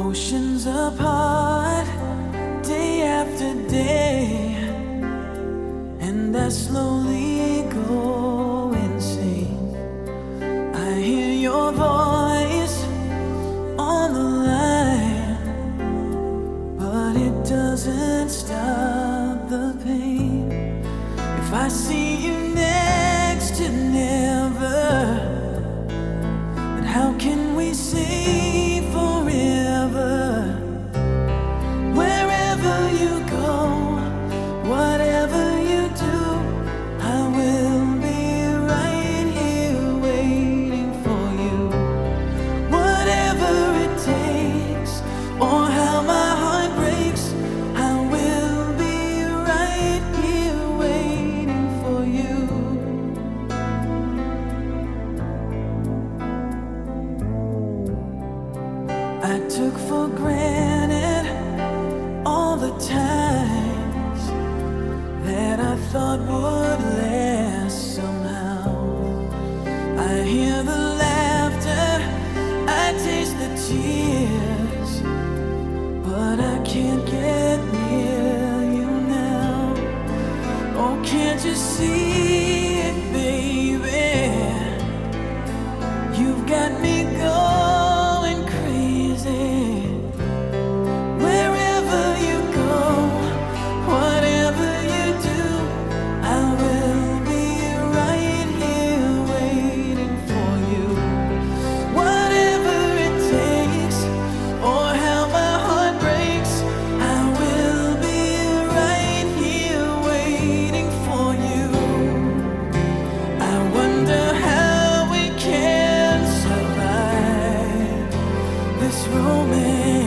Oceans apart, day after day, and I slowly go insane. I hear your voice on the line, but it doesn't stop the pain. If I see you next to never, then how can we say forever? Wherever you go, whatever you do, I will be right here waiting for you. Whatever it takes, or how my heart breaks, I will be right here waiting for you. I took for granted all the times that I thought would last somehow. I hear the laughter, I taste the tears, but I can't get near you now. Oh, can't you see it, baby? You've got me going crazy. Wherever you go, whatever you do, I will be right here waiting for you. Whatever it takes, or how my heart breaks, I will be right here waiting for you. I wonder how we can survive this romance.